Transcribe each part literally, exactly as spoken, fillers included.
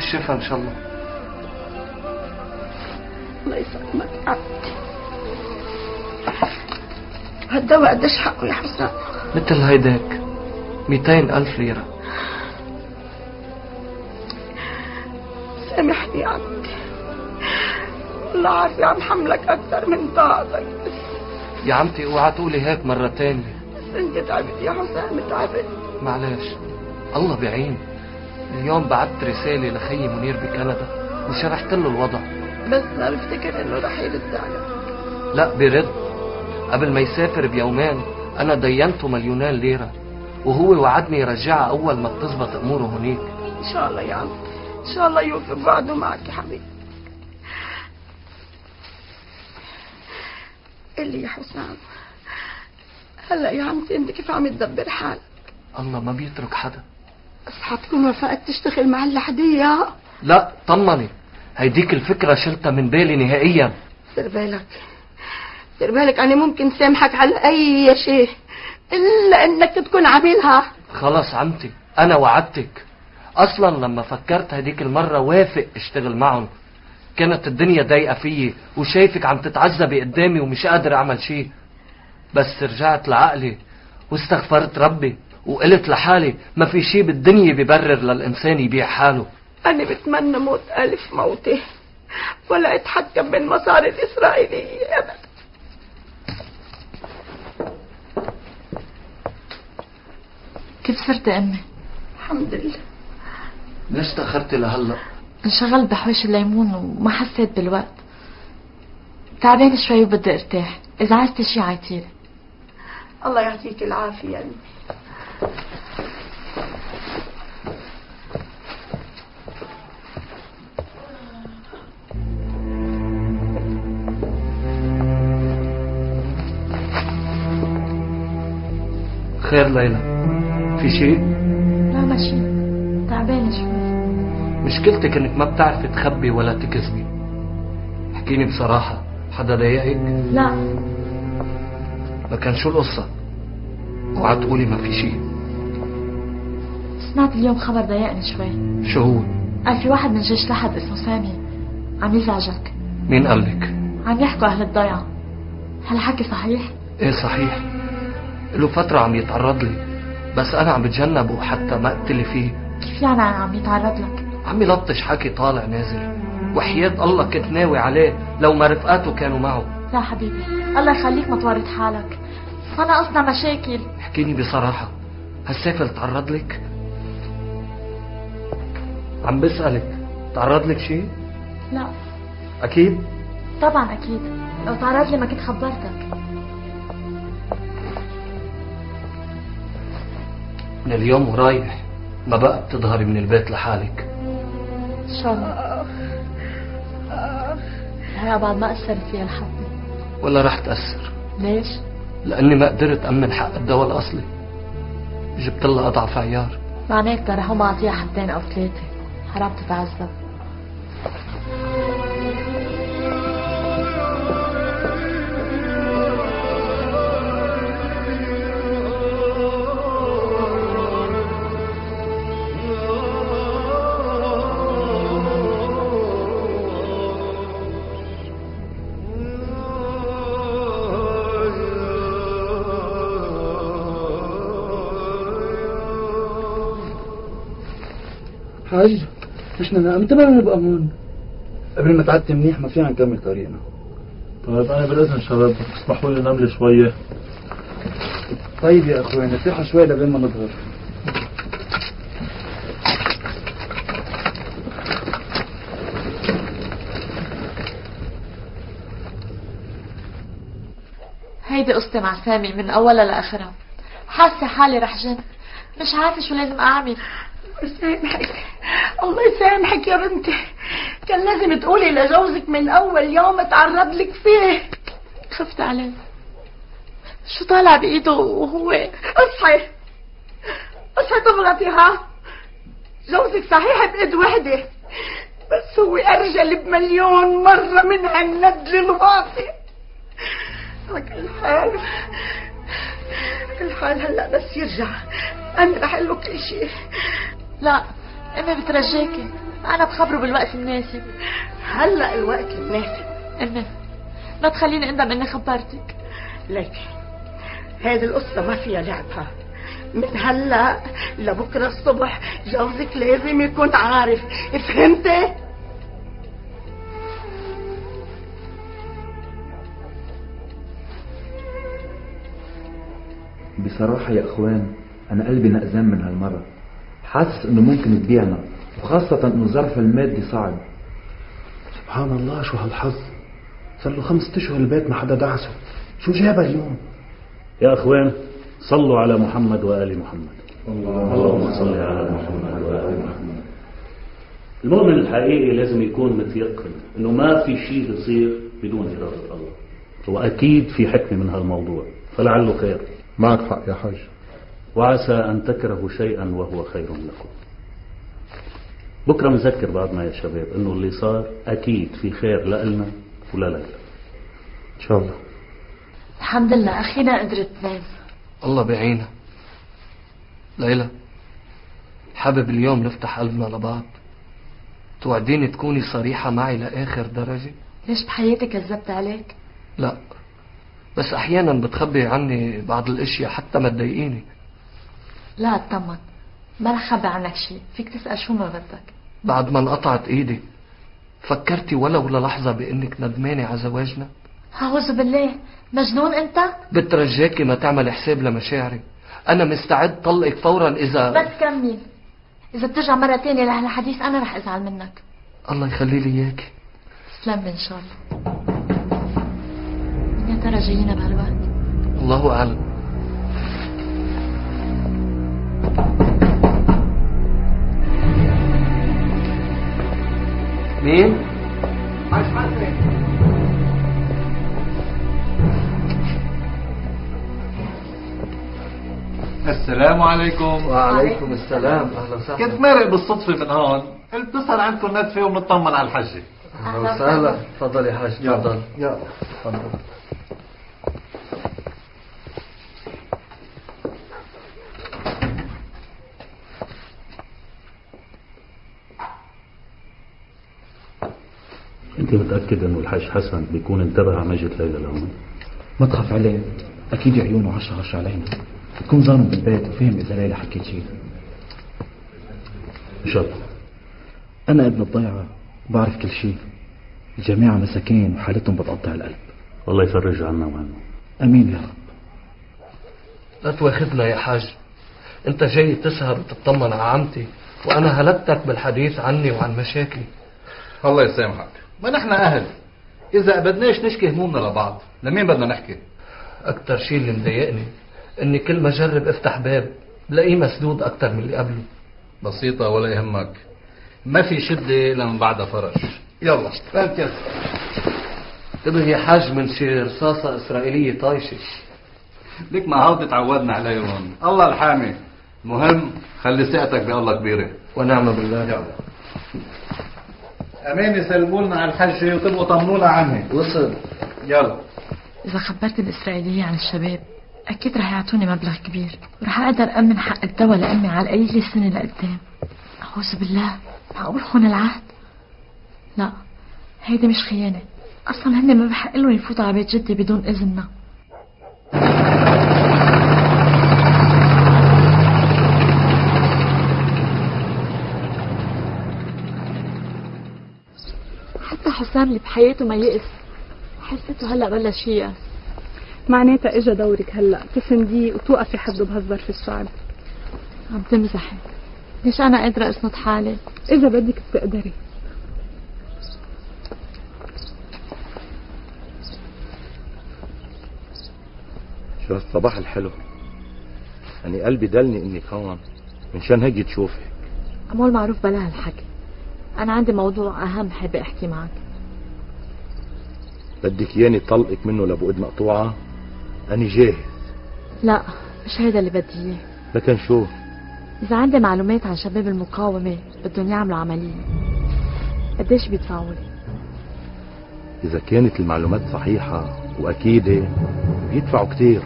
بالشفا ان شاء الله. الله يسلمك عبدي. هالدواء قديش حقه يا حسام؟ مثل هيداك ميتين ألف ليرة. سامحني يا عبدي، الله عارف عم حملك أكثر من طاقتك. يا عمتي اوعى تقولي هيك مرة تانية. بس انت تعبت يا حسام، تعبت. معلش الله بعين. اليوم بعت رسالة لخي منير بكندا وشرحت له الوضع. بس ما بفتكر انه رح يرد عليك. لا برد. قبل ما يسافر بيومين انا دينته مليونين ليرة، وهو وعدني يرجعها اول ما بتزبط اموره هنيك. ان شاء الله يا عم، ان شاء الله يوفي بوعده معك يا حبيبي. قلي يا حسام، هلا يا عمتي انت كيف عم تدبر حالك؟ الله ما بيترك حدا. بس حتكون وفقت تشتغل مع الحدية؟ لا طمني، هيديك الفكرة شلتها من بالي نهائيا. دير بالك، دير بالك، انا ممكن سامحك على اي شيء الا انك تكون عاملها. خلص عمتي انا وعدتك. اصلا لما فكرت هديك المرة وافق اشتغل معهم كانت الدنيا ضايقة فيي وشايفك عم تتعذبي قدامي ومش قادر اعمل شيء. بس رجعت لعقلي واستغفرت ربي وقلت لحالي ما في شيء بالدنيا بيبرر للإنسان يبيع حاله. أنا بتمنى موت ألف موتة ولا أتحكم بالمصاري الإسرائيلية أبدا. كيف صرت أمي؟ الحمد لله. ليش تأخرتي لهلا؟ انشغلت بحوش الليمون وما حسيت بالوقت. تعبان شوي وبدي ارتاح، إذا عايزتي شي عيطيلي. الله يعطيك العافية يا أمي. خير ليلى، في شيء؟ لا ما شيء، تعبانة شوي. مشكلتك انك ما بتعرفي تخبي ولا تكذبي. احكيني بصراحة، حدا ضايقك؟ لا. لكن شو القصة؟ اوعى تقولي ما في شيء. سمعت اليوم خبر ضايقني شوي. شو هو؟ قال في واحد من جيش لحد اسمه سامي عم يزعجك. مين قال لك؟ عم يحكوا اهل الضيعة. هالحكي صحيح؟ ايه صحيح، له فترة عم يتعرض لي بس انا عم بتجنبه حتى ما اقتلي فيه. كيف يعني عم يتعرض لك؟ عم يلطش حكي طالع نازل، وحياة الله كنت ناوي عليه لو ما رفقاته كانوا معه. لا حبيبي الله يخليك ما تورط حالك، فانا قصدنا مشاكل. احكيني بصراحة، هالسيفل تعرض لك؟ عم بسألك تعرض لك شيء؟ لا. اكيد؟ طبعا اكيد، لو تعرض لي ما كنت خبرتك. من اليوم ورايح ما بقى بتظهري من البيت لحالك. ان شاء الله. هلا بعد ما اثرت فيها الحبة. ولا رح تأثر. ليش؟ لاني ما قدرت امن حق الدواء الاصلي، جبت لها اضعف عيار. معناتها رح اقوم اعطيها حبتين او ثلاثة، حرام تتعذب. حاج مشنا امتى ما نبقى هون؟ قبل ما تعدي منيح ما فينا نكمل طريقنا. طيب انا بالاذن شباب تسمحوا لي نملي شويه. طيب يا اخوي نصيحة شوي لبين ما نظهر. هيدي قصتي مع سامي من اولها لاخرها. حاسه حالي رح جن، مش عارفه شو لازم اعمل. يسامحك، الله يسامحك يا بنتي، كان لازم تقولي لجوزك من اول يوم تعرض لك فيه. خفت عليه، شو طالع بايده وهو. اصحي اصحي تغلطي ها. جوزك صحيح بايد وحده بس هو ارجل بمليون مره من هالندل الواطي. على كل حال كل حال هلا بس يرجع انا رح اقول له كل شيء. لا امي بترجاكي. أنا بخبره بالوقت المناسب. هلا الوقت المناسب. أمي ما تخليني أندم إني خبرتك. ليكي هذه القصة ما فيها لعبها. من هلا لبكرة الصبح جوزك لازم يكون عارف، فهمتي؟ بصراحة يا اخوان انا قلبي نقزان من هالمرة، حاسس انه ممكن تبيعنا، وخاصة انه الظرف المادي صعب. سبحان الله شو هالحظ، صار له خمسة اشهر البيت ما حدا دعسه، شو جابه اليوم؟ يا اخوان صلوا على محمد وآل محمد. اللهم صل على محمد وآل محمد. المؤمن الحقيقي لازم يكون متيقن انه ما في شيء بيصير بدون إرادة الله، واكيد في حكمة من هالموضوع، فلعله خير. معك حق يا حاج. وعسى ان تكرهوا شيئا وهو خير لكم. بكره بنذكر بعضنا يا شباب انه اللي صار اكيد في خير لنا ولا ليلى ان شاء الله. الحمد لله أخيرا قدرت تنام. الله بعينها. ليلى حابب اليوم نفتح قلبنا لبعض، توعديني تكوني صريحة معي لآخر درجة؟ ليش بحياتي كذبت عليك؟ لا بس أحيانا بتخبي عني بعض الأشياء حتى ما تضايقيني. لا اطمن، ما رح خبي عنك شيء، فيك تسأل شو ما بدك. بعد ما انقطعت ايدي فكرتي ولو للحظة بانك ندمانة على زواجنا؟ أعوذ بالله، مجنون انت؟ بترجاكي ما تعمل حساب لمشاعري، انا مستعد طلقك فورا اذا بس كمل، اذا بترجع مرة تانية لهالحديث انا رح ازعل منك. الله يخلي لي اياكي. تسلم ان شاء الله. مين يا ترى جايين بهالوقت؟ الله اعلم. مين؟ حاج حسن. السلام عليكم. وعليكم السلام. اهلا وسهلا. كنت مارق بالصدفة من هون، قلت بسهر عندكم ندفة وبنطمن على الحجة. اهلا وسهلا. تفضل يا حاج. تفضل. يلا تفضل. انت متأكد انه الحاج حسن بيكون انتبه على مجد ليلى لهون؟ ما تخاف عليه، اكيد عيونه عشرة عشرة علينا، بتكون ظالم بالبيت وفهم اذا ليلى حكيت شيء. ان شاء الله. انا ابن الضيعة بعرف كل شيء، الجميع مساكين وحالتهم بتقطع القلب. الله يفرج عنا وعنه. امين يا رب. لا تواخذنا يا حاج، انت جاي تسهر وتطمن على عمتي وانا هلكتك بالحديث عني وعن مشاكلي. الله يسامحك، ما نحن اهل، اذا بدناش نشكي همومنا لبعض لمين بدنا نحكي؟ اكتر شيء اللي مضايقني اني كل ما اجرب افتح باب بلاقيه مسدود اكتر من اللي قبله. بسيطة ولا يهمك، ما في شدة لمن بعدها فرج. يلا ركز. انتبه يا حاج من شي رصاصة اسرائيلية طايشة. لك ما عود تعودنا عليهم، الله الحامي. مهم خلي ثقتك بالله كبيرة. ونعم بالله. يلا امان يسلموا لنا على الحجة وتبقوا طمنونا عنها. وصل. يلا. إذا خبرت الإسرائيلية عن الشباب أكيد رح يعطوني مبلغ كبير، ورح أقدر أمن حق الدواء لأمي على القليل سنة لقدام. أعوذ بالله، معقول خون العهد؟ لا، هيدي مش خيانة، أصلا هن ما بحق لهم يفوتوا على بيت جدي بدون إذننا. حتى حسام اللي بحياته ما يئس حسيته هلا بلش ييأس. معناتها اجا دورك هلا تسنديه وتوقفي حده بهالظرف الصعب. عم تمزحي؟ ليش انا قادره اسند حالي؟ اذا بدك بتقدري. شو هالصباح الحلو، يعني قلبي دلني انك هون منشان هيك تشوفي. عمول معروف بلا هالحكي، انا عندي موضوع اهم حابه احكي معك. بدك ياني طلقك منه لابو ايد مقطوعه؟ اني جاهز. لا مش هيدا اللي بدي اياه. لكن شو؟ اذا عندي معلومات عن شباب المقاومه بدهم يعملوا عمليه، قديش بيدفعوا لي؟ اذا كانت المعلومات صحيحه واكيده بيدفعوا كتير.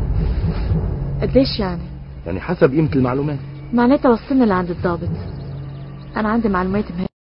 قديش يعني؟ يعني حسب قيمه المعلومات. معناتها وصلني لعند الضابط، انا عندي معلومات مهمه.